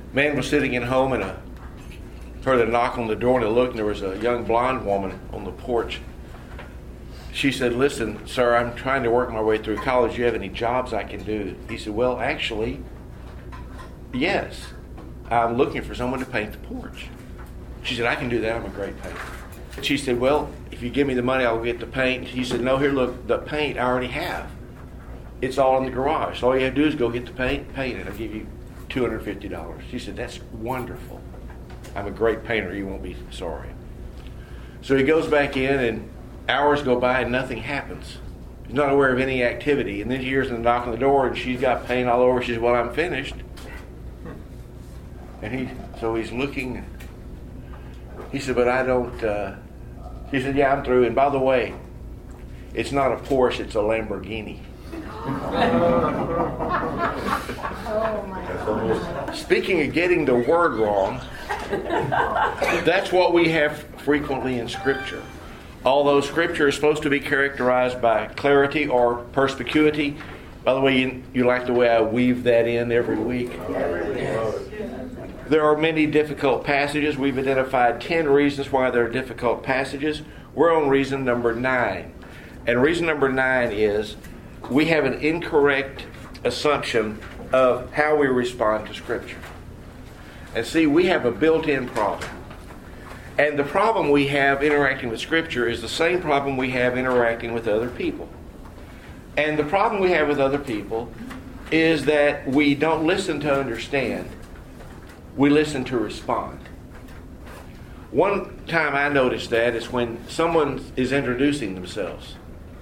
Man was sitting at home and heard a knock on the door, and I looked, and there was a young blonde woman on the porch. She said, "Listen, sir, I'm trying to work my way through college. Do you have any jobs I can do?" He said, "Well, actually, yes. I'm looking for someone to paint the porch." She said, "I can do that. I'm a great painter." She said, "Well, if you give me the money, I'll get the paint." He said, "No, here, look, the paint I already have. It's all in the garage. So all you have to do is go get the paint it. I'll give you $250. She said, "That's wonderful. I'm a great painter. You won't be sorry." So he goes back in, and hours go by and nothing happens. He's not aware of any activity. And then he hears a knock on the door, and she's got paint all over. She says, "Well, I'm finished." And he's looking. He said, "But I don't." She said, "Yeah, I'm through. And by the way, it's not a Porsche, it's a Lamborghini." Speaking of getting the word wrong, that's what we have frequently in Scripture. Although Scripture is supposed to be characterized by clarity or perspicuity. By the way, you like the way I weave that in every week? There are many difficult passages. We've identified 10 reasons why there are difficult passages. We're on reason number 9. And reason number 9 is we have an incorrect assumption of how we respond to Scripture. And see, we have a built-in problem. And the problem we have interacting with Scripture is the same problem we have interacting with other people. And the problem we have with other people is that we don't listen to understand. We listen to respond. One time I noticed that is when someone is introducing themselves.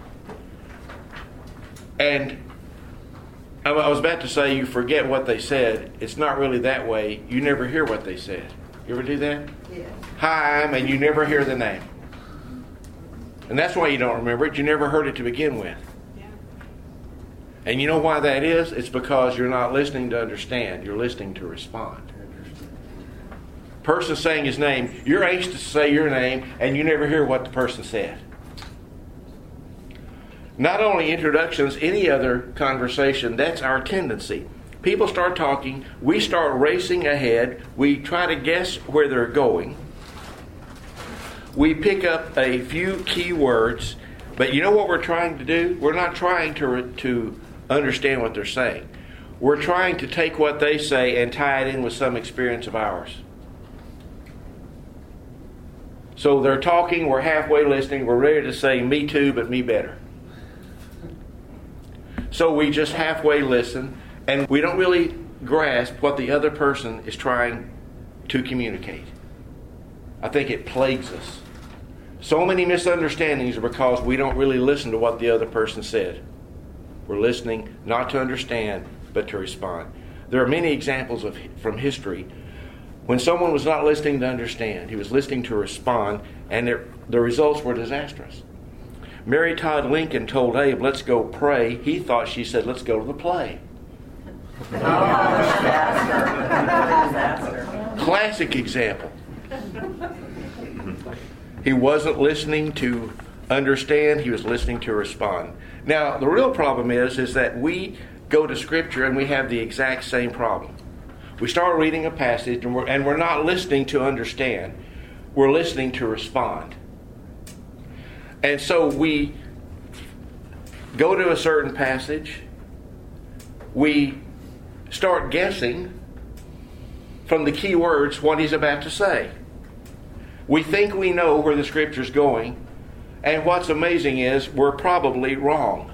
And I was about to say you forget what they said. It's not really that way. You never hear what they said. You ever do that? Yeah. "Hi, and you never hear the name. And that's why you don't remember it. You never heard it to begin with. Yeah. And you know why that is? It's because you're not listening to understand. You're listening to respond. Person saying his name, you're anxious to say your name, and you never hear what the person said. Not only introductions, any other conversation, that's our tendency. People start talking, we start racing ahead, we try to guess where they're going. We pick up a few key words, but you know what we're trying to do? We're not trying to understand what they're saying. We're trying to take what they say and tie it in with some experience of ours. So they're talking, we're halfway listening, we're ready to say, "Me too, but me better." So we just halfway listen, and we don't really grasp what the other person is trying to communicate. I think it plagues us. So many misunderstandings are because we don't really listen to what the other person said. We're listening not to understand, but to respond. There are many examples from history when someone was not listening to understand. He was listening to respond, and the results were disastrous. Mary Todd Lincoln told Abe, "Let's go pray." He thought she said, "Let's go to the play." Classic example. He wasn't listening to understand, he was listening to respond. Now, the real problem is that we go to Scripture and we have the exact same problem. We start reading a passage and we're not listening to understand. We're listening to respond. And so we go to a certain passage. We start guessing from the key words what he's about to say. We think we know where the Scripture's going. And what's amazing is we're probably wrong.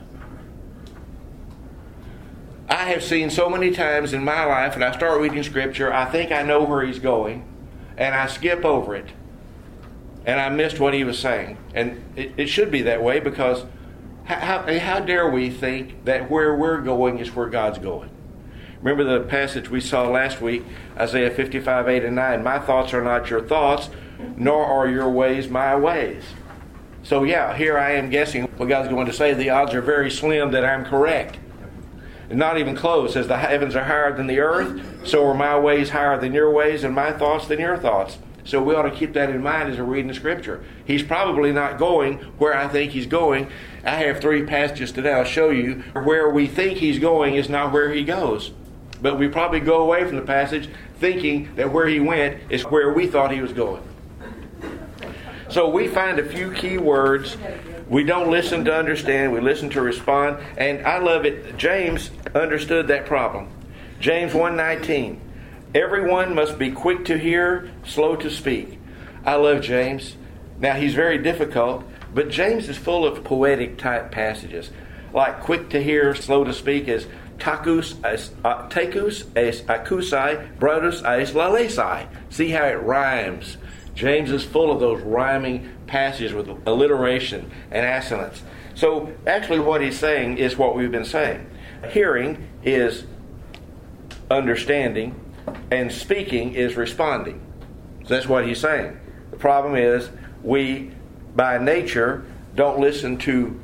I have seen so many times in my life, and I start reading Scripture, I think I know where he's going, and I skip over it, and I missed what he was saying. And it should be that way, because how dare we think that where we're going is where God's going? Remember the passage we saw last week, Isaiah 55, 8 and 9. "My thoughts are not your thoughts, nor are your ways my ways." So yeah, here I am guessing what God's going to say. The odds are very slim that I'm correct. Not even close. As the heavens are higher than the earth, so are my ways higher than your ways, and my thoughts than your thoughts. So we ought to keep that in mind as we're reading the Scripture. He's probably not going where I think he's going. I have 3 passages today I'll show you where we think he's going is not where he goes. but we probably go away from the passage thinking that where he went is where we thought he was going. So we find a few key words. We don't listen to understand, we listen to respond. And I love it. James understood that problem. James 1:19. Everyone must be quick to hear, slow to speak. I love James. Now he's very difficult, but James is full of poetic type passages. Like quick to hear, slow to speak is takus es akusai, brodus es lalesai. See how it rhymes. James is full of those rhyming passages with alliteration and assonance. So actually what he's saying is what we've been saying. Hearing is understanding, and speaking is responding. So that's what he's saying. The problem is we, by nature, don't listen to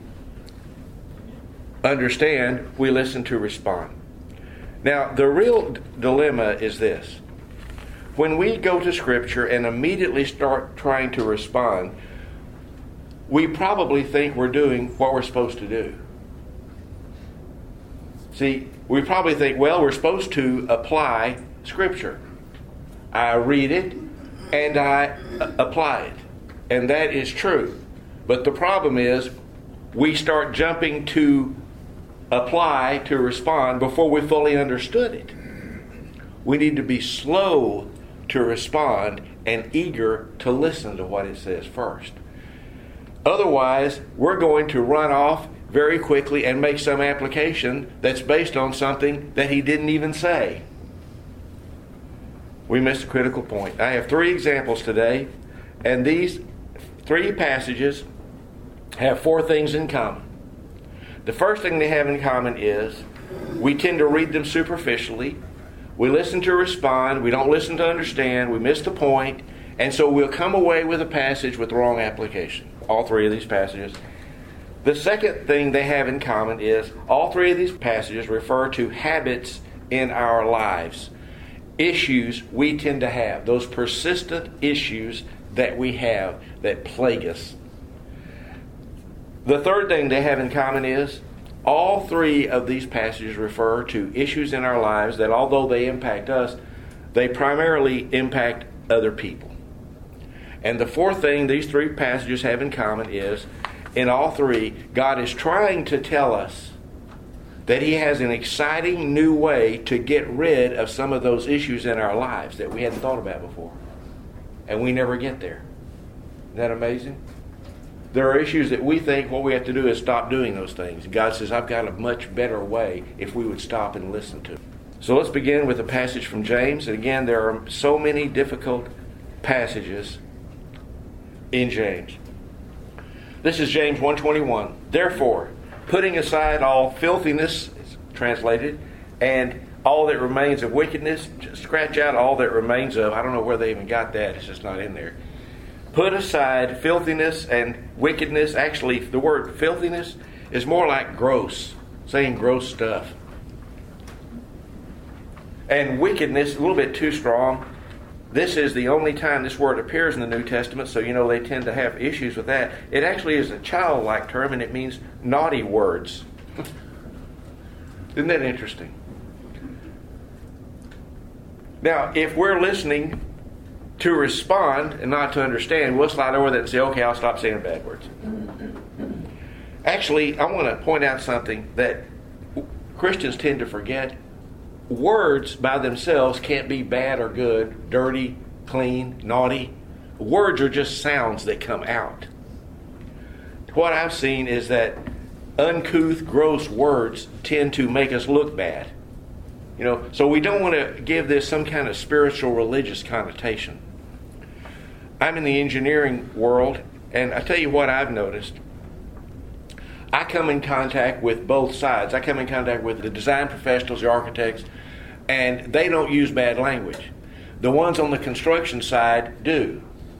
understand, we listen to respond. Now, the real dilemma is this. When we go to Scripture and immediately start trying to respond, we probably think we're doing what we're supposed to do. See, we probably think, well, we're supposed to apply Scripture. I read it and I apply it. And that is true. But the problem is we start jumping to apply, to respond, before we fully understood it. We need to be slow to respond and eager to listen to what it says first. Otherwise, we're going to run off very quickly and make some application that's based on something that he didn't even say. We missed a critical point. I have 3 examples today, and these 3 passages have 4 things in common. The first thing they have in common is we tend to read them superficially. We listen to respond. We don't listen to understand. We miss the point. And so we'll come away with a passage with the wrong application. All 3 of these passages. The second thing they have in common is all 3 of these passages refer to habits in our lives. Issues we tend to have. Those persistent issues that we have that plague us. The third thing they have in common is all 3 of these passages refer to issues in our lives that, although they impact us, they primarily impact other people. And the fourth thing these 3 passages have in common is, in all 3, God is trying to tell us that He has an exciting new way to get rid of some of those issues in our lives that we hadn't thought about before. And we never get there. Isn't that amazing? There are issues that we think what we have to do is stop doing those things. And God says, I've got a much better way if we would stop and listen to it. So let's begin with a passage from James. And again, there are so many difficult passages in James. This is James 1:21. Therefore, putting aside all filthiness, it's translated, and all that remains of wickedness, just scratch out all that remains of. I don't know where they even got that. It's just not in there. Put aside filthiness and wickedness. Actually, the word filthiness is more like gross, saying gross stuff. And wickedness, a little bit too strong. This is the only time this word appears in the New Testament, so you know they tend to have issues with that. It actually is a childlike term, and it means naughty words. Isn't that interesting? Now, if we're listening to respond and not to understand, we'll slide over that and say, okay, I'll stop saying bad words. Actually, I want to point out something that Christians tend to forget. Words by themselves can't be bad or good, dirty, clean, naughty. Words are just sounds that come out. What I've seen is that uncouth, gross words tend to make us look bad. So we don't want to give this some kind of spiritual, religious connotation. I'm in the engineering world, and I tell you what I've noticed. I come in contact with both sides. I come in contact with the design professionals, the architects, and they don't use bad language. The ones on the construction side do.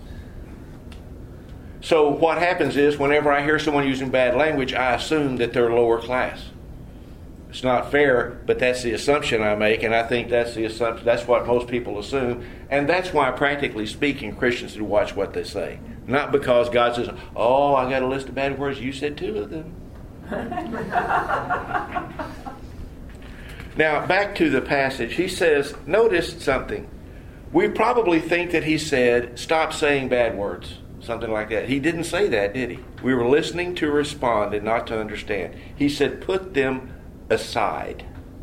So what happens is, whenever I hear someone using bad language, I assume that they're lower class. It's not fair, but that's the assumption I make, and I think that's the assumption. That's what most people assume, and that's why, practically speaking, Christians should watch what they say. Not because God says, "Oh, I got a list of bad words. You said 2 of them." Now, back to the passage. He says, notice something. We probably think that he said, stop saying bad words. Something like that. He didn't say that, did he? We were listening to respond and not to understand. He said, put them aside.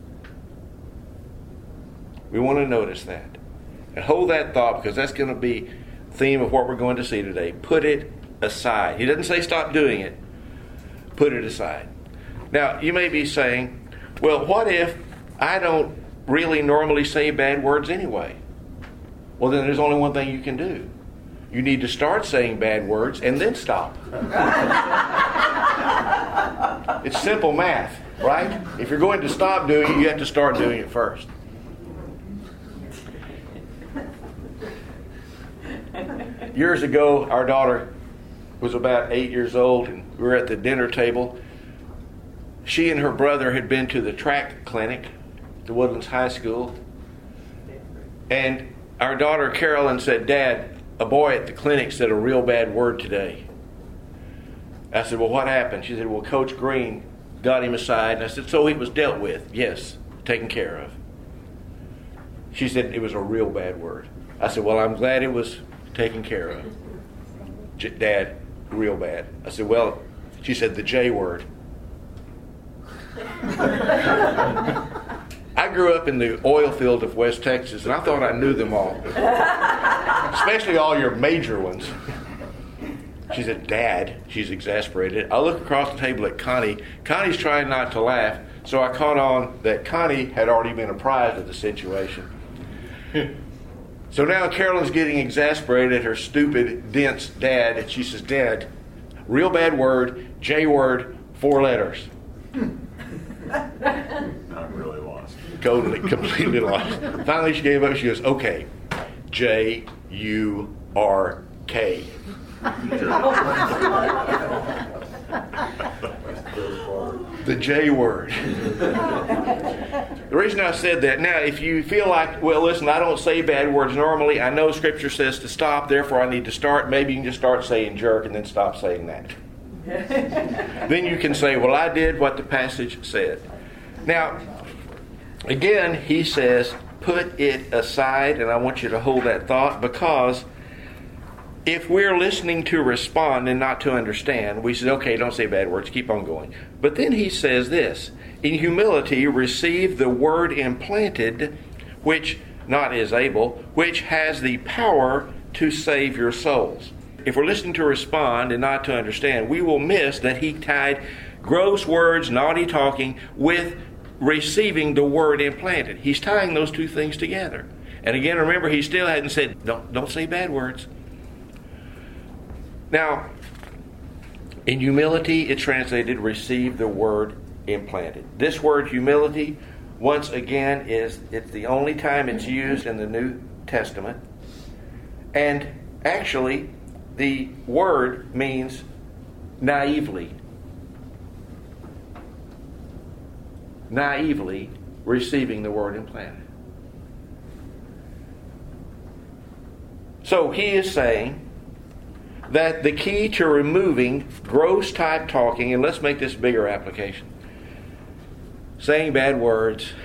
We want to notice that. And hold that thought, because that's going to be the theme of what we're going to see today. Put it aside. He doesn't say stop doing it. Put it aside. Now, you may be saying, well, what if I don't really normally say bad words anyway? Well, then there's only one thing you can do. You need to start saying bad words and then stop. It's simple math, right? If you're going to stop doing it, you have to start doing it first. Years ago, our daughter was about 8 years old, and we were at the dinner table. She and her brother had been to the track clinic, the Woodlands High School, and our daughter Carolyn said, Dad, a boy at the clinic said a real bad word today. I said, well, what happened? She said, well, Coach Green got him aside. And I said, so he was dealt with? Yes, taken care of. She said, it was a real bad word. I said, well, I'm glad it was taken care of. Dad, real bad. I said, well, she said, the J word. I grew up in the oil field of West Texas, and I thought I knew them all. Especially all your major ones. She said, Dad, she's exasperated. I look across the table at Connie. Connie's trying not to laugh, so I caught on that Connie had already been apprised of the situation. So now Carolyn's getting exasperated at her stupid, dense dad, and she says, Dad, real bad word, J word, 4 letters. I'm really lost. Totally, completely lost. Finally, she gave up. She goes, okay, J-U-R-K. The J word. The reason I said that, now, if you feel like, well, listen, I don't say bad words normally. I know Scripture says to stop, therefore I need to start. Maybe you can just start saying jerk and then stop saying that. Then you can say, well, I did what the passage said. Now, again, he says, put it aside, and I want you to hold that thought, because if we're listening to respond and not to understand, we say, okay, don't say bad words, keep on going. But then he says this, in humility receive the word implanted, which not is able, which has the power to save your souls. If we're listening to respond and not to understand, we will miss that he tied gross words, naughty talking, with receiving the word implanted. He's tying those two things together. And again, remember, he still hadn't said, don't say bad words. Now, in humility, it's translated, receive the word implanted. This word humility, once again, it's the only time it's used in the New Testament. And actually, the word means naively. Naively receiving the word implanted. So he is saying that the key to removing gross type talking, and let's make this bigger application, saying bad words,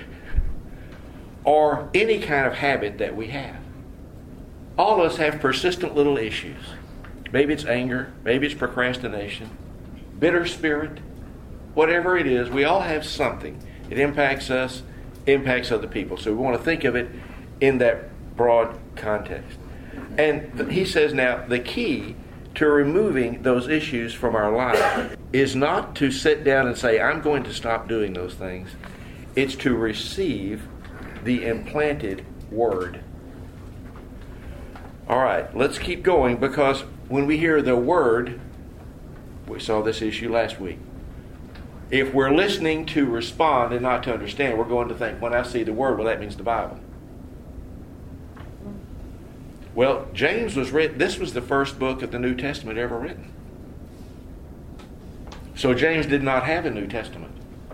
or any kind of habit that we have. All of us have persistent little issues. Maybe it's anger, maybe it's procrastination, bitter spirit, whatever it is, we all have something. It impacts us, impacts other people. So we want to think of it in that broad context. And he says now, the key to removing those issues from our life is not to sit down and say, I'm going to stop doing those things. It's to receive the implanted word. All right, let's keep going, because when we hear the word, we saw this issue last week. If we're listening to respond and not to understand, we're going to think, when I see the word, well, that means the Bible. Well, James was written, this was the first book of the New Testament ever written. So James did not have a New Testament.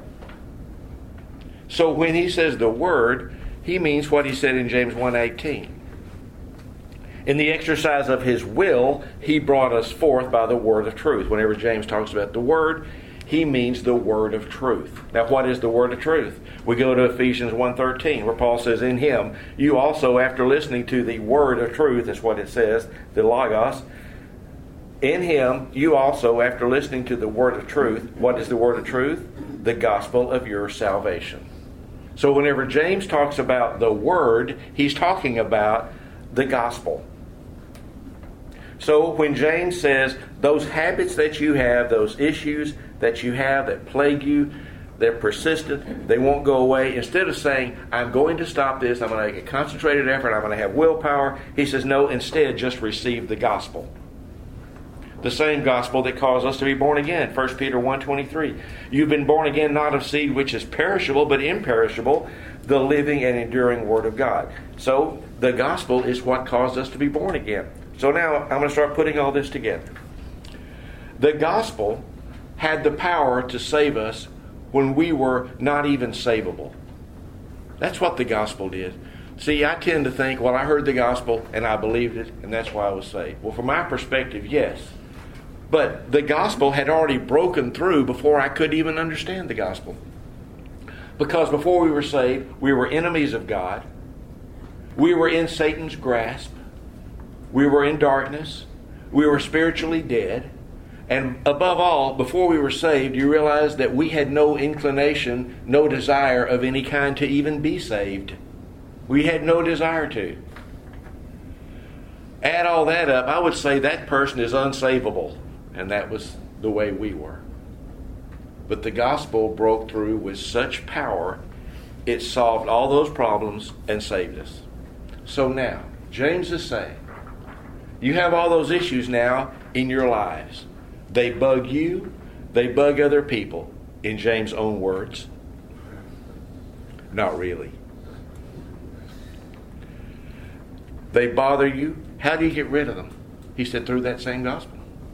So when he says the word, he means what he said in James 1:18. In the exercise of his will, he brought us forth by the word of truth. Whenever James talks about the word, he means the word of truth. Now, what is the word of truth? We go to Ephesians 1:13, where Paul says, in him, you also, after listening to the word of truth, is what it says, the Logos, in him, you also, after listening to the word of truth, what is the word of truth? The gospel of your salvation. So whenever James talks about the word, he's talking about the gospel. So when James says those habits that you have, those issues that you have that plague you, they're persistent, they won't go away, instead of saying, I'm going to stop this, I'm going to make a concentrated effort, I'm going to have willpower, he says, no, instead just receive the gospel. The same gospel that caused us to be born again. 1 Peter 1:23. You've been born again not of seed which is perishable, but imperishable, the living and enduring Word of God. So the gospel is what caused us to be born again. So now I'm going to start putting all this together. The gospel had the power to save us when we were not even savable. That's what the gospel did. See, I tend to think, well, I heard the gospel and I believed it, and that's why I was saved. Well, from my perspective, yes. But the gospel had already broken through before I could even understand the gospel. Because before we were saved, we were enemies of God. We were in Satan's grasp. We were in darkness. We were spiritually dead. And above all, before we were saved, you realize that we had no inclination, no desire of any kind to even be saved. We had no desire to. Add all that up, I would say that person is unsavable. And that was the way we were. But the gospel broke through with such power, it solved all those problems and saved us. So now, James is saying, you have all those issues now in your lives. They bug you, they bug other people. In James' own words, not really. They bother you. How do you get rid of them? He said, through that same gospel.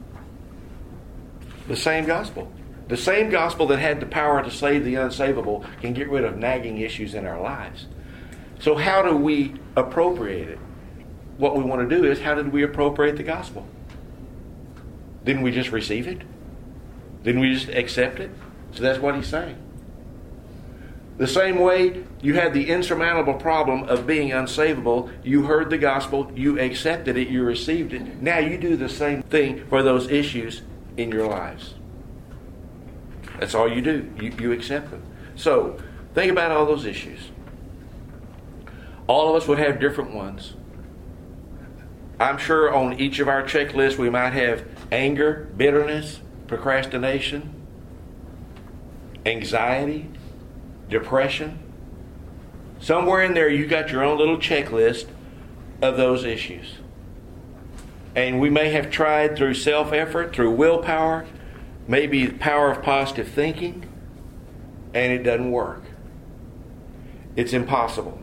The same gospel. The same gospel that had the power to save the unsavable can get rid of nagging issues in our lives. So how do we appropriate it? What we want to do is, how did we appropriate the gospel? Didn't we just receive it? Didn't we just accept it? So that's what he's saying. The same way you had the insurmountable problem of being unsavable, you heard the gospel, you accepted it, you received it. Now you do the same thing for those issues in your lives. That's all you do. You accept them. So, think about all those issues. All of us would have different ones. I'm sure on each of our checklists we might have anger, bitterness, procrastination, anxiety, depression. Somewhere in there you got your own little checklist of those issues. And we may have tried through self-effort, through willpower, maybe the power of positive thinking, and it doesn't work. It's impossible.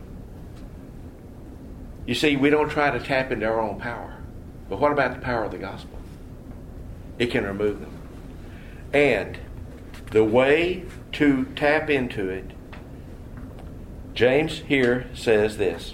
You see, we don't try to tap into our own power. But what about the power of the gospel? It can remove them. And the way to tap into it, James here says this: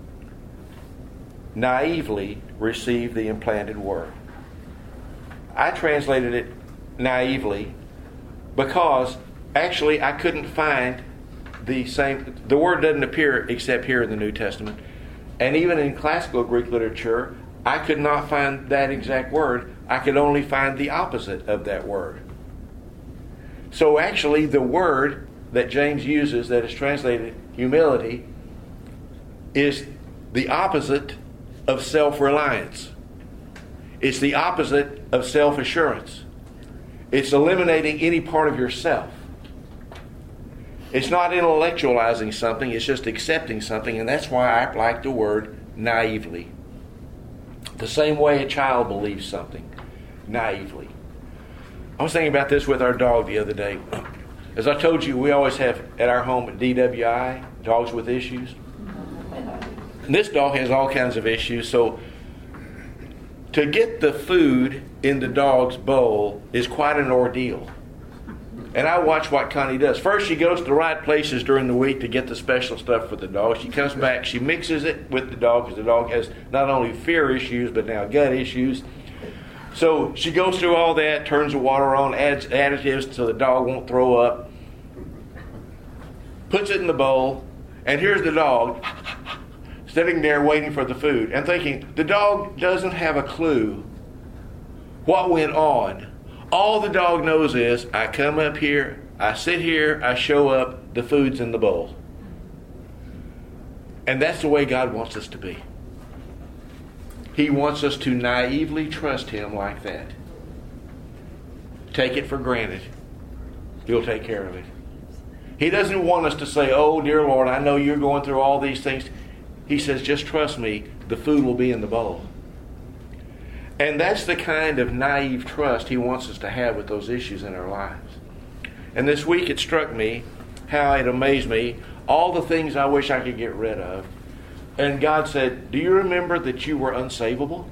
naively receive the implanted word. I translated it naively because actually I couldn't find the word doesn't appear except here in the New Testament. And even in classical Greek literature, I could not find that exact word. I could only find the opposite of that word. So actually the word that James uses that is translated humility is the opposite of self-reliance. It's the opposite of self-assurance. It's eliminating any part of yourself. It's not intellectualizing something, it's just accepting something, and that's why I like the word naively. The same way a child believes something, naively. I was thinking about this with our dog the other day. As I told you, we always have at our home at DWI, dogs with issues. And this dog has all kinds of issues, so to get the food in the dog's bowl is quite an ordeal. And I watch what Connie does. First, she goes to the right places during the week to get the special stuff for the dog. She comes back, she mixes it with the dog because the dog has not only fear issues but now gut issues. So she goes through all that, turns the water on, adds additives so the dog won't throw up, puts it in the bowl, and here's the dog sitting there waiting for the food and thinking, the dog doesn't have a clue what went on. All the dog knows is, I come up here, I sit here, I show up, the food's in the bowl. And that's the way God wants us to be. He wants us to naively trust Him like that. Take it for granted. He'll take care of it. He doesn't want us to say, oh, dear Lord, I know you're going through all these things. He says, just trust me, the food will be in the bowl. And that's the kind of naive trust He wants us to have with those issues in our lives. And this week it struck me how it amazed me, all the things I wish I could get rid of. And God said, do you remember that you were unsavable?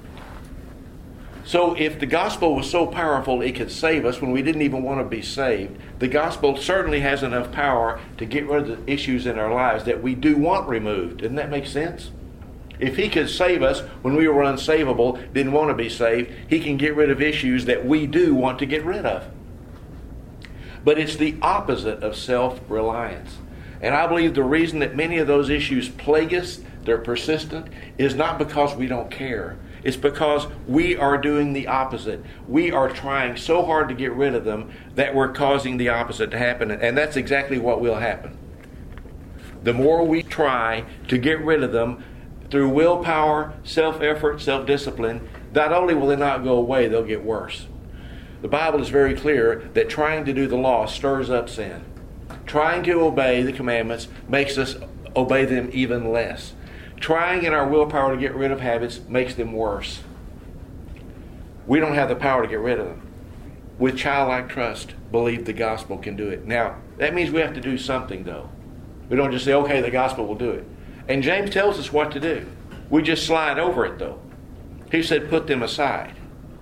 So if the gospel was so powerful it could save us when we didn't even want to be saved, the gospel certainly has enough power to get rid of the issues in our lives that we do want removed. Doesn't that make sense? If He could save us when we were unsavable, didn't want to be saved, He can get rid of issues that we do want to get rid of. But it's the opposite of self-reliance. And I believe the reason that many of those issues plague us, they're persistent, is not because we don't care. It's because we are doing the opposite. We are trying so hard to get rid of them that we're causing the opposite to happen. And that's exactly what will happen. The more we try to get rid of them through willpower, self-effort, self-discipline, not only will they not go away, they'll get worse. The Bible is very clear that trying to do the law stirs up sin. Trying to obey the commandments makes us obey them even less. Trying in our willpower to get rid of habits makes them worse. We don't have the power to get rid of them. With childlike trust, believe the gospel can do it. Now, that means we have to do something, though. We don't just say, okay, the gospel will do it. And James tells us what to do. We just slide over it, though. He said, put them aside.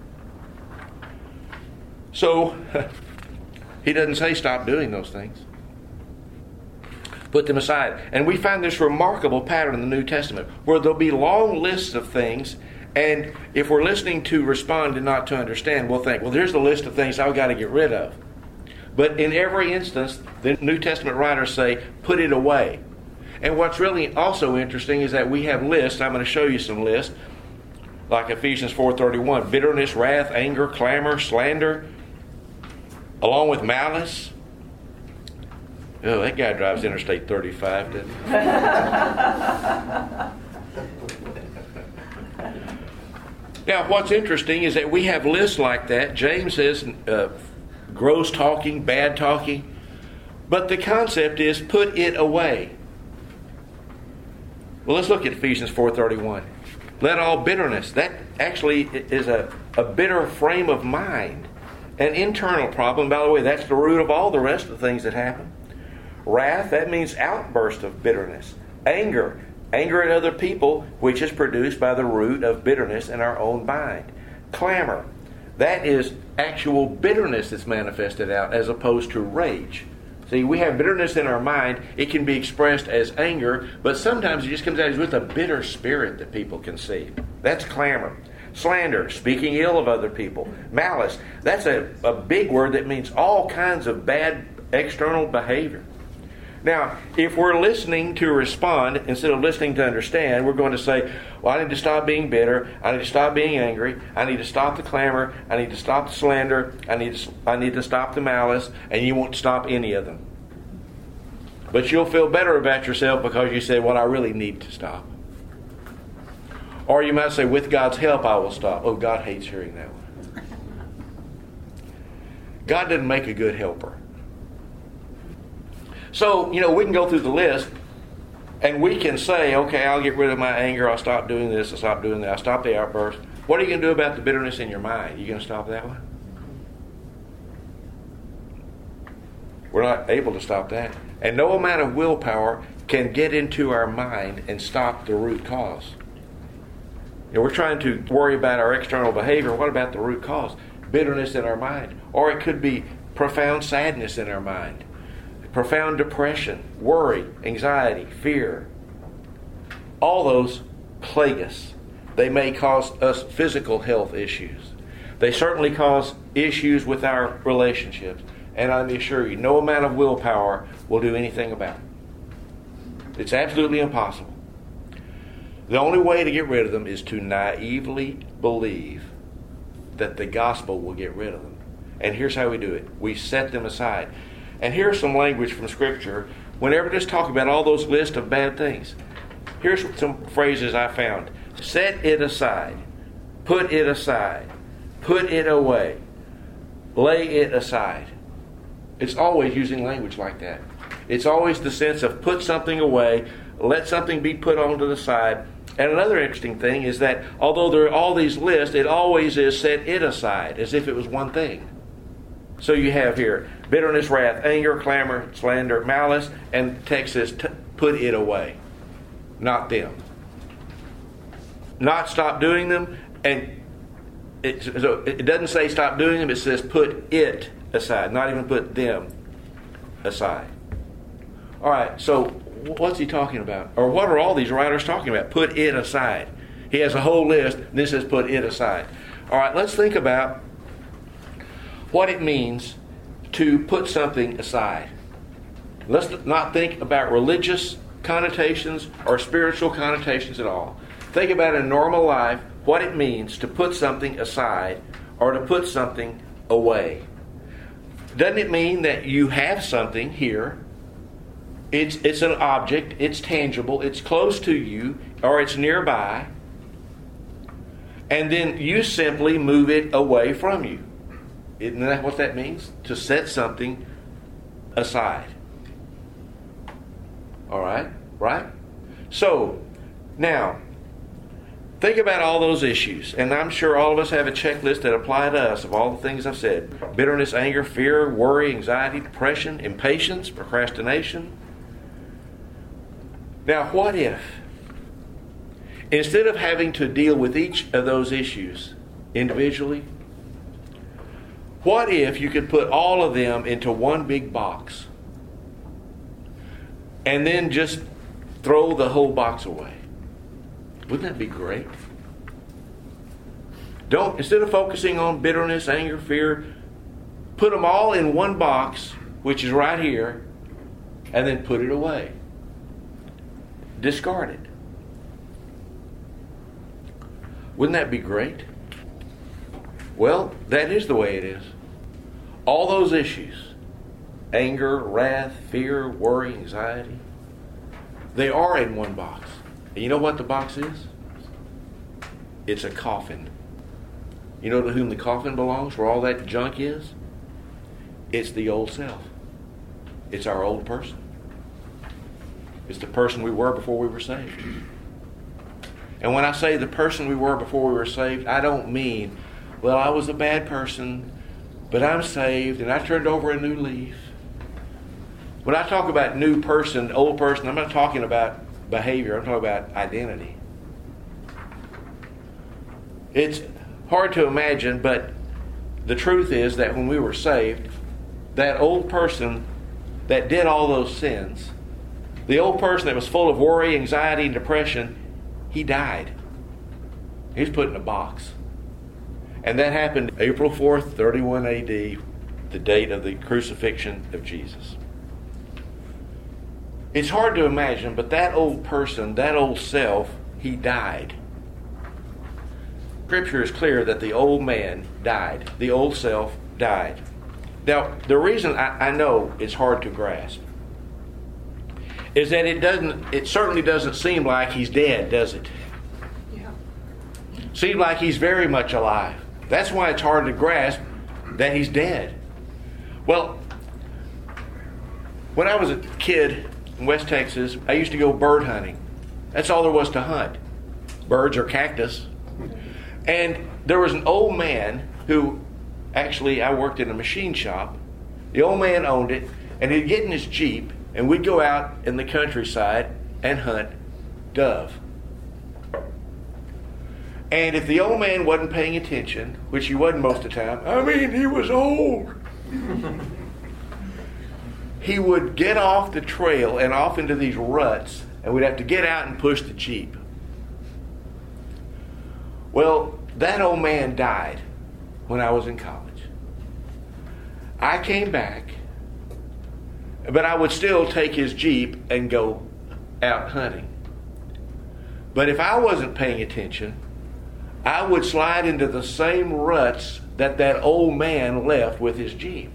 So, he doesn't say stop doing those things. Put them aside. And we find this remarkable pattern in the New Testament where there'll be long lists of things, and if we're listening to respond and not to understand, we'll think, well, there's a list of things I've got to get rid of. But in every instance, the New Testament writers say, put it away. And what's really also interesting is that we have lists. I'm going to show you some lists, like Ephesians 4:31, bitterness, wrath, anger, clamor, slander, along with malice. Oh, that guy drives Interstate 35, doesn't he? Now, what's interesting is that we have lists like that. James says gross talking, bad talking. But the concept is put it away. Well, let's look at Ephesians 4:31. Let all bitterness, that actually is a bitter frame of mind. An internal problem, by the way, that's the root of all the rest of the things that happen. Wrath, that means outburst of bitterness. Anger at other people, which is produced by the root of bitterness in our own mind. Clamor, that is actual bitterness that's manifested out as opposed to rage. See, we have bitterness in our mind. It can be expressed as anger, but sometimes it just comes out as with a bitter spirit that people conceive. That's clamor. Slander, speaking ill of other people. Malice, that's a big word that means all kinds of bad external behavior. Now, if we're listening to respond instead of listening to understand, we're going to say, well, I need to stop being bitter. I need to stop being angry. I need to stop the clamor. I need to stop the slander. I need to stop the malice. And you won't stop any of them. But you'll feel better about yourself because you say, well, I really need to stop. Or you might say, with God's help, I will stop. Oh, God hates hearing that one. God doesn't make a good helper. So, we can go through the list and we can say, okay, I'll get rid of my anger. I'll stop doing this. I'll stop doing that. I'll stop the outburst. What are you going to do about the bitterness in your mind? You going to stop that one? We're not able to stop that. And no amount of willpower can get into our mind and stop the root cause. We're trying to worry about our external behavior. What about the root cause? Bitterness in our mind. Or it could be profound sadness in our mind. Profound depression, worry, anxiety, fear. All those plague us. They may cause us physical health issues. They certainly cause issues with our relationships. And I assure you, no amount of willpower will do anything about it. It's absolutely impossible. The only way to get rid of them is to naively believe that the gospel will get rid of them. And here's how we do it. We set them aside. And here's some language from Scripture. Whenever just talk about all those lists of bad things, here's some phrases I found. Set it aside. Put it aside. Put it away. Lay it aside. It's always using language like that. It's always the sense of put something away, let something be put onto the side. And another interesting thing is that although there are all these lists, it always is set it aside, as if it was one thing. So you have here bitterness, wrath, anger, clamor, slander, malice, and the text says put it away, not them. Not stop doing them, and it doesn't say stop doing them, it says put it aside, not even put them aside. All right, so what's he talking about? Or what are all these writers talking about? Put it aside. He has a whole list, and this says put it aside. All right, let's think about what it means to put something aside. Let's not think about religious connotations or spiritual connotations at all. Think about in normal life what it means to put something aside or to put something away. Doesn't it mean that you have something here? It's an object, it's tangible, it's close to you, or it's nearby, and then you simply move it away from you. Isn't that what that means? To set something aside. All right? Right? So, now, think about all those issues. And I'm sure all of us have a checklist that apply to us of all the things I've said. Bitterness, anger, fear, worry, anxiety, depression, impatience, procrastination. Now, what if, instead of having to deal with each of those issues individually, what if you could put all of them into one big box and then just throw the whole box away? Wouldn't that be great? Instead of focusing on bitterness, anger, fear, put them all in one box, which is right here, and then put it away. Discard it. Wouldn't that be great? Well, that is the way it is. All those issues, anger, wrath, fear, worry, anxiety, they are in one box. And you know what the box is? It's a coffin. You know to whom the coffin belongs, where all that junk is? It's the old self. It's our old person. It's the person we were before we were saved. And when I say the person we were before we were saved, I don't mean, well, I was a bad person, but I'm saved and I turned over a new leaf. When I talk about new person, old person, I'm not talking about behavior. I'm talking about identity. It's hard to imagine, but the truth is that when we were saved, that old person that did all those sins, the old person that was full of worry, anxiety, and depression, he died. He was put in a box. And that happened April 4th, 31 AD, the date of the crucifixion of Jesus. It's hard to imagine, but that old person, that old self, he died. Scripture is clear that the old man died. The old self died. Now, the reason I know it's hard to grasp is that it certainly doesn't seem like he's dead, does it? Yeah. Seems like he's very much alive. That's why it's hard to grasp that he's dead. Well, when I was a kid in West Texas, I used to go bird hunting. That's all there was to hunt. Birds or cactus. And there was an old man who, actually, I worked in a machine shop. The old man owned it, and he'd get in his Jeep, and we'd go out in the countryside and hunt dove. And if the old man wasn't paying attention, which he wasn't most of the time, I mean, he was old. He would get off the trail and off into these ruts, and we'd have to get out and push the Jeep. Well, that old man died when I was in college. I came back, but I would still take his Jeep and go out hunting. But if I wasn't paying attention, I would slide into the same ruts that old man left with his Jeep.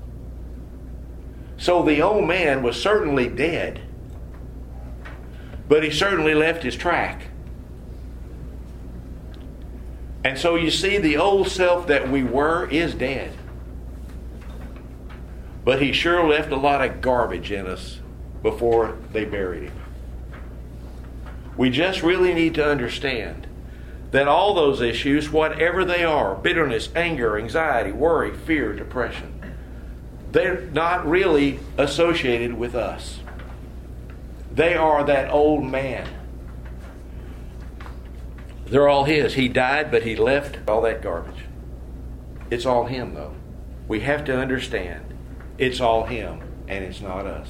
So the old man was certainly dead, but he certainly left his track. And so you see, the old self that we were is dead. But he sure left a lot of garbage in us before they buried him. We just really need to understand that all those issues, whatever they are, bitterness, anger, anxiety, worry, fear, depression, they're not really associated with us. They are that old man. They're all his. He died, but he left all that garbage. It's all him, though. We have to understand it's all him, and it's not us.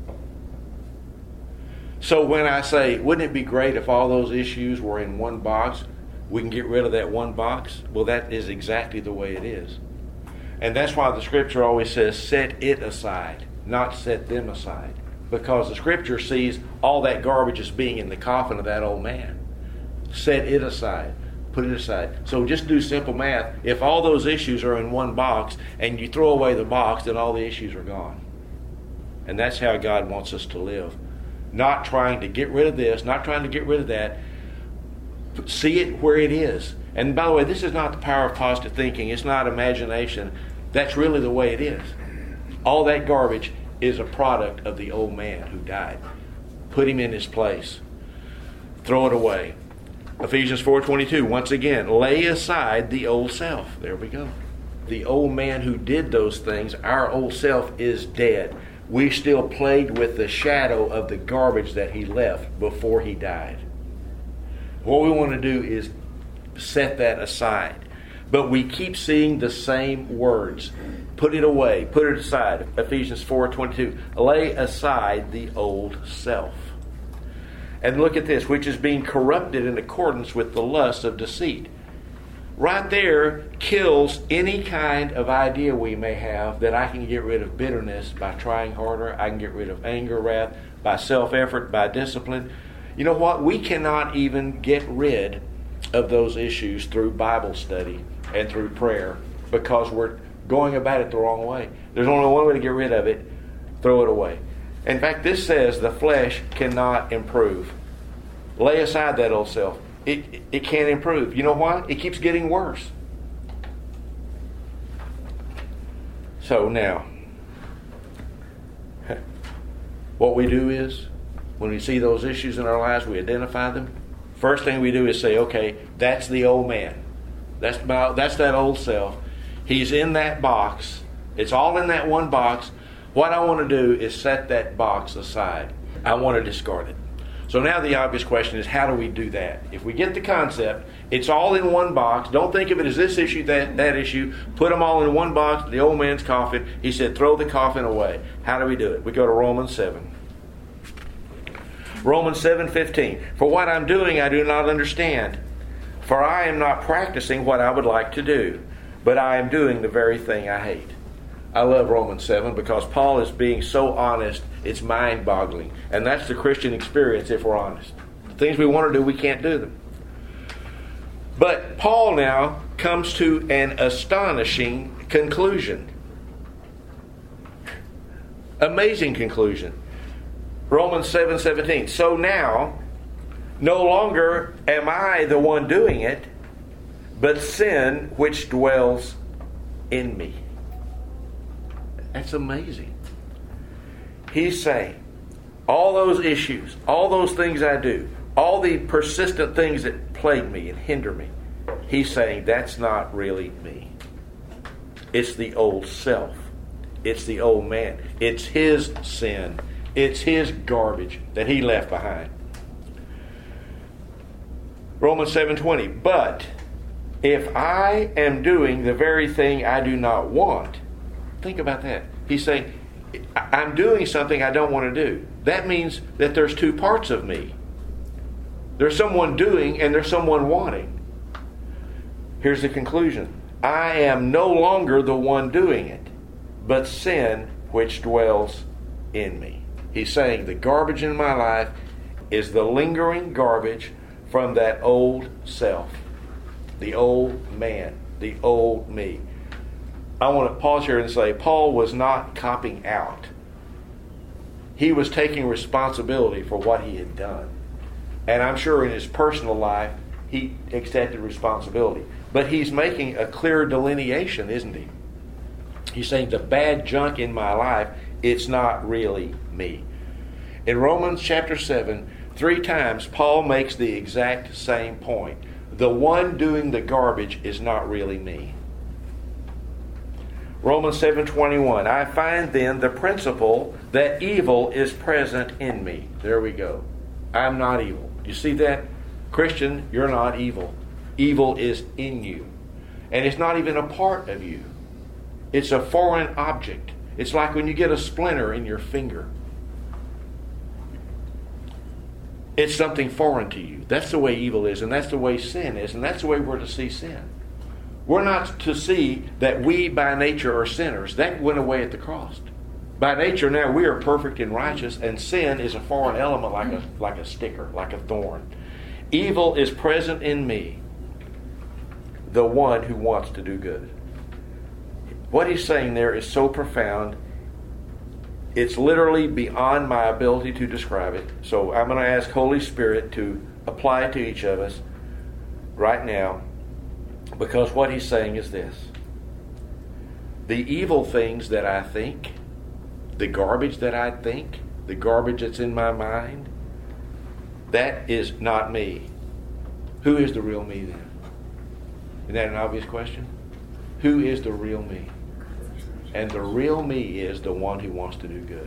So when I say, wouldn't it be great if all those issues were in one box? We can get rid of that one box. Well, that is exactly the way it is. And that's why the Scripture always says, set it aside, not set them aside. Because the Scripture sees all that garbage as being in the coffin of that old man. Set it aside. Put it aside. So just do simple math. If all those issues are in one box and you throw away the box, then all the issues are gone. And that's how God wants us to live. Not trying to get rid of this, not trying to get rid of that. See it where it is. And by the way, this is not the power of positive thinking. It's not imagination. That's really the way it is. All that garbage is a product of the old man who died. Put him in his place. Throw it away. Ephesians 4:22, once again, lay aside the old self. There we go. The old man who did those things, our old self is dead. We still plagued with the shadow of the garbage that he left before he died. What we want to do is set that aside. But we keep seeing the same words. Put it away. Put it aside. Ephesians 4:22. Lay aside the old self. And look at this, which is being corrupted in accordance with the lust of deceit. Right there kills any kind of idea we may have that I can get rid of bitterness by trying harder. I can get rid of anger, wrath, by self-effort, by discipline. You know what? We cannot even get rid of those issues through Bible study and through prayer because we're going about it the wrong way. There's only one way to get rid of it. Throw it away. In fact, this says the flesh cannot improve. Lay aside that old self. It can't improve. You know why? It keeps getting worse. So now, what we do is, when we see those issues in our lives, we identify them. First thing we do is say, okay, that's the old man. That's that old self. He's in that box. It's all in that one box. What I want to do is set that box aside. I want to discard it. So now the obvious question is, how do we do that? If we get the concept, it's all in one box. Don't think of it as this issue, that issue. Put them all in one box, the old man's coffin. He said, throw the coffin away. How do we do it? We go to Romans 7. Romans 7:15. For what I'm doing I do not understand. For I am not practicing what I would like to do, but I am doing the very thing I hate. I love Romans 7 because Paul is being so honest, it's mind-boggling. And that's the Christian experience if we're honest. The things we want to do, we can't do them. But Paul now comes to an astonishing conclusion. Amazing conclusion. Romans 7:17. So now, no longer am I the one doing it, but sin which dwells in me. That's amazing. He's saying, all those issues, all those things I do, all the persistent things that plague me and hinder me, he's saying that's not really me. It's the old self. It's the old man. It's his sin. It's his garbage that he left behind. Romans 7:20. But if I am doing the very thing I do not want, think about that. He's saying, I'm doing something I don't want to do. That means that there's two parts of me. There's someone doing and there's someone wanting. Here's the conclusion. I am no longer the one doing it, but sin which dwells in me. He's saying the garbage in my life is the lingering garbage from that old self, the old man, the old me. I want to pause here and say Paul was not copping out. He was taking responsibility for what he had done. And I'm sure in his personal life, he accepted responsibility. But he's making a clear delineation, isn't he? He's saying the bad junk in my life, it's not really me. In Romans chapter 7, 3 times, Paul makes the exact same point. The one doing the garbage is not really me. Romans 7:21, I find then the principle that evil is present in me. There we go. I'm not evil. You see that? Christian, you're not evil. Evil is in you. And it's not even a part of you. It's a foreign object. It's like when you get a splinter in your finger. It's something foreign to you. That's the way evil is, and that's the way sin is, and that's the way we're to see sin. We're not to see that we by nature are sinners. That went away at the cross. By nature now we are perfect and righteous, and sin is a foreign element like a sticker, like a thorn. Evil is present in me, the one who wants to do good. What he's saying there is so profound, it's literally beyond my ability to describe it. So I'm going to ask Holy Spirit to apply it to each of us right now, because what he's saying is this. The evil things that I think, the garbage that I think, the garbage that's in my mind, that is not me. Who is the real me then? Isn't that an obvious question? Who is the real me? And the real me is the one who wants to do good.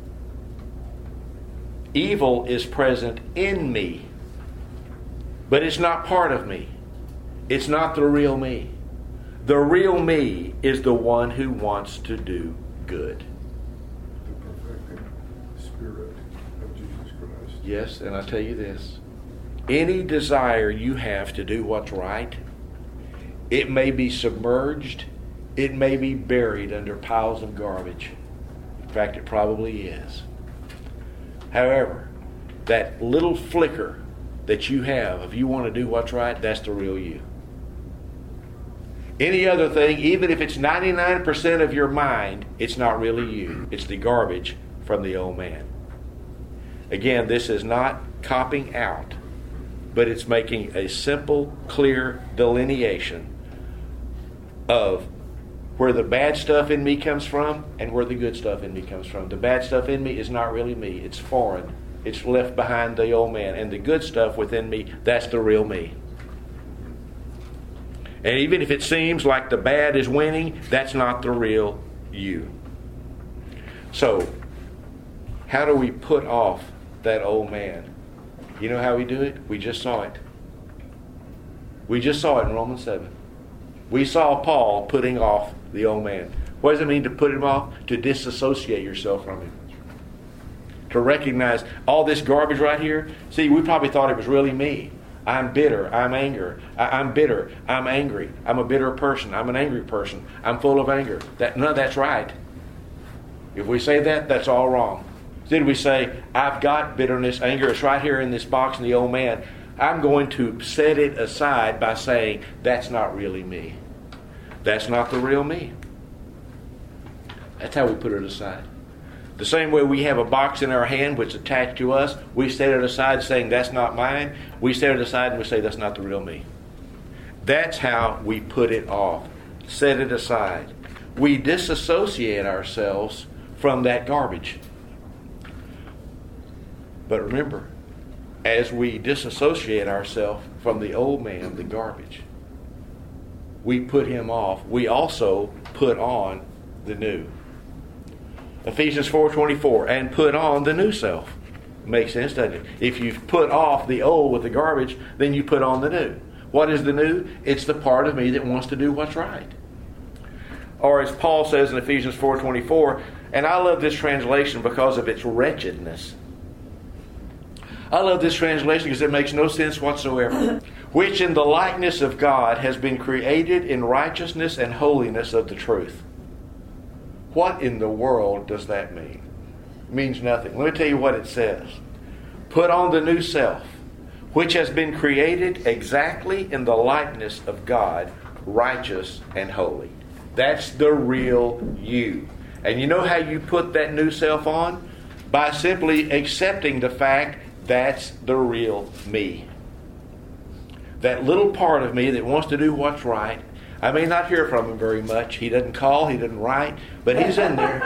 Evil is present in me, but it's not part of me. It's not the real me. The real me is the one who wants to do good. The perfected Spirit of Jesus Christ. Yes, and I tell you this. Any desire you have to do what's right, it may be submerged, it may be buried under piles of garbage. In fact, it probably is. However, that little flicker that you have, if you want to do what's right, that's the real you. Any other thing, even if it's 99% of your mind, it's not really you. It's the garbage from the old man. Again, this is not copping out, but it's making a simple, clear delineation of where the bad stuff in me comes from and where the good stuff in me comes from. The bad stuff in me is not really me. It's foreign. It's left behind the old man. And the good stuff within me, that's the real me. And even if it seems like the bad is winning, that's not the real you. So, how do we put off that old man? You know how we do it? We just saw it. We just saw it in Romans 7. We saw Paul putting off the old man. What does it mean to put him off? To disassociate yourself from him. To recognize all this garbage right here. See, we probably thought it was really me. I'm bitter. I'm angry. I'm bitter. I'm angry. I'm a bitter person. I'm an angry person. I'm full of anger. No, that's right. If we say that, that's all wrong. Then we say, I've got bitterness, anger. It's right here in this box in the old man. I'm going to set it aside by saying, that's not really me. That's not the real me. That's how we put it aside. The same way we have a box in our hand which is attached to us, we set it aside saying, that's not mine. We set it aside and we say, that's not the real me. That's how we put it off. Set it aside. We disassociate ourselves from that garbage. But remember, as we disassociate ourselves from the old man, the garbage, we put him off. We also put on the new. Ephesians 4:24, and put on the new self. Makes sense, doesn't it? If you've put off the old with the garbage, then you put on the new. What is the new? It's the part of me that wants to do what's right. Or as Paul says in Ephesians 4:24, and I love this translation because of its wretchedness. I love this translation because it makes no sense whatsoever. Which in the likeness of God has been created in righteousness and holiness of the truth. What in the world does that mean? It means nothing. Let me tell you what it says. Put on the new self, which has been created exactly in the likeness of God, righteous and holy. That's the real you. And you know how you put that new self on? By simply accepting the fact that's the real me. That little part of me that wants to do what's right. I may not hear from him very much. He doesn't call, he doesn't write, but he's in there.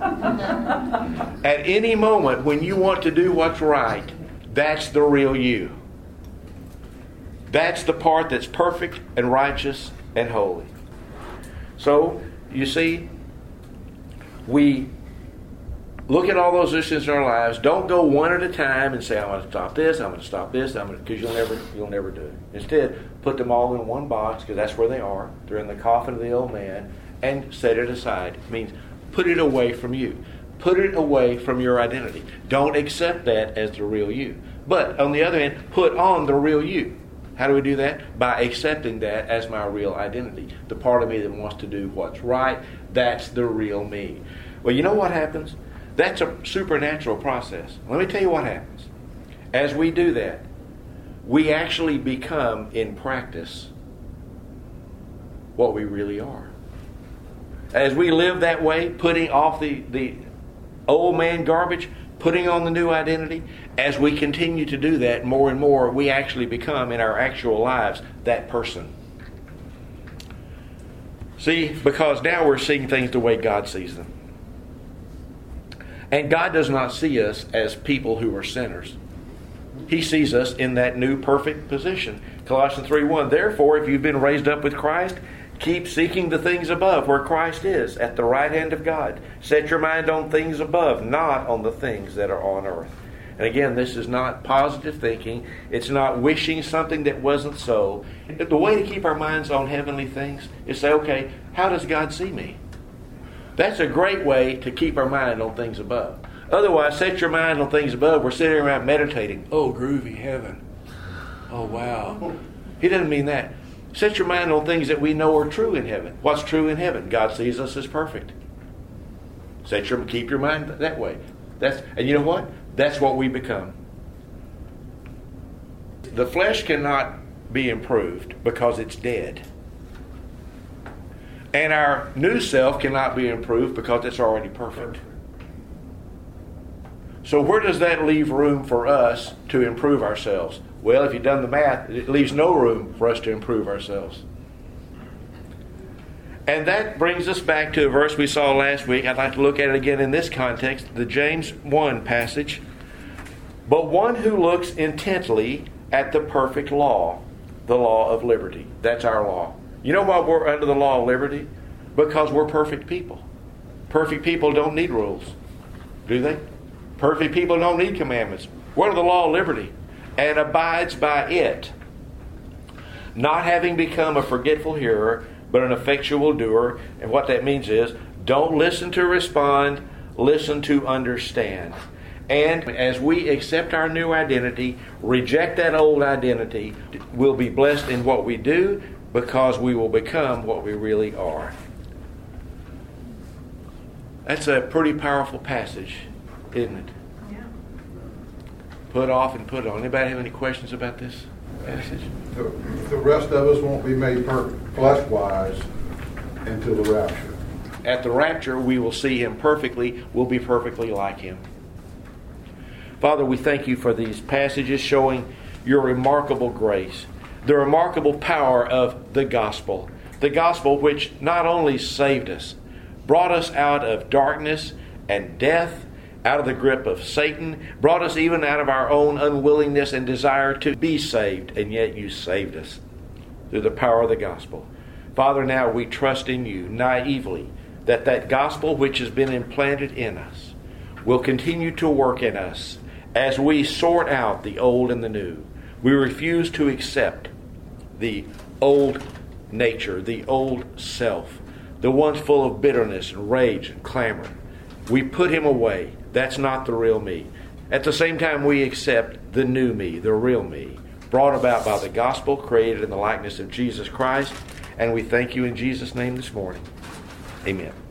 At any moment when you want to do what's right, that's the real you. That's the part that's perfect and righteous and holy. So, you see, we look at all those issues in our lives. Don't go one at a time and say, I'm going to stop this, I'm going to stop this, because you'll never do it. Instead, put them all in one box, because that's where they are. They're in the coffin of the old man, and set it aside. It means put it away from you. Put it away from your identity. Don't accept that as the real you. But, on the other hand, put on the real you. How do we do that? By accepting that as my real identity. The part of me that wants to do what's right, that's the real me. Well, you know what happens? That's a supernatural process. Let me tell you what happens. As we do that, we actually become, in practice, what we really are. As we live that way, putting off the old man garbage, putting on the new identity, as we continue to do that more and more, we actually become, in our actual lives, that person. See, because now we're seeing things the way God sees them. And God does not see us as people who are sinners. He sees us in that new perfect position. Colossians 3:1, therefore, if you've been raised up with Christ, keep seeking the things above, where Christ is, at the right hand of God. Set your mind on things above, not on the things that are on earth. And again, this is not positive thinking. It's not wishing something that wasn't so. The way to keep our minds on heavenly things is say, okay, how does God see me? That's a great way to keep our mind on things above. Otherwise, set your mind on things above. We're sitting around meditating. Oh, groovy heaven. Oh, wow. He doesn't mean that. Set your mind on things that we know are true in heaven. What's true in heaven? God sees us as perfect. Keep your mind that way. And you know what? That's what we become. The flesh cannot be improved because it's dead. And our new self cannot be improved because it's already perfect. So where does that leave room for us to improve ourselves? Well, if you've done the math, it leaves no room for us to improve ourselves. And that brings us back to a verse we saw last week. I'd like to look at it again in this context, the James 1 passage. But one who looks intently at the perfect law, the law of liberty. That's our law. You know why we're under the law of liberty? Because we're perfect people. Perfect people don't need rules, do they? Perfect people don't need commandments. We're under the law of liberty and abides by it, not having become a forgetful hearer, but an effectual doer. And what that means is, don't listen to respond, listen to understand. And as we accept our new identity, reject that old identity, we'll be blessed in what we do because we will become what we really are. That's a pretty powerful passage, isn't it? Yeah. Put off and put on. Anybody have any questions about this passage? The rest of us won't be made perfect flesh-wise until the rapture. At the rapture, we will see Him perfectly. We'll be perfectly like Him. Father, we thank You for these passages showing Your remarkable grace, the remarkable power of the gospel which not only saved us, brought us out of darkness and death, out of the grip of Satan, brought us even out of our own unwillingness and desire to be saved, and yet You saved us through the power of the gospel. Father, now we trust in You naively that gospel which has been implanted in us will continue to work in us as we sort out the old and the new. We refuse to accept the old nature, the old self, the ones full of bitterness and rage and clamor. We put him away. That's not the real me. At the same time, we accept the new me, the real me, brought about by the gospel, created in the likeness of Jesus Christ. And we thank you in Jesus' name this morning. Amen.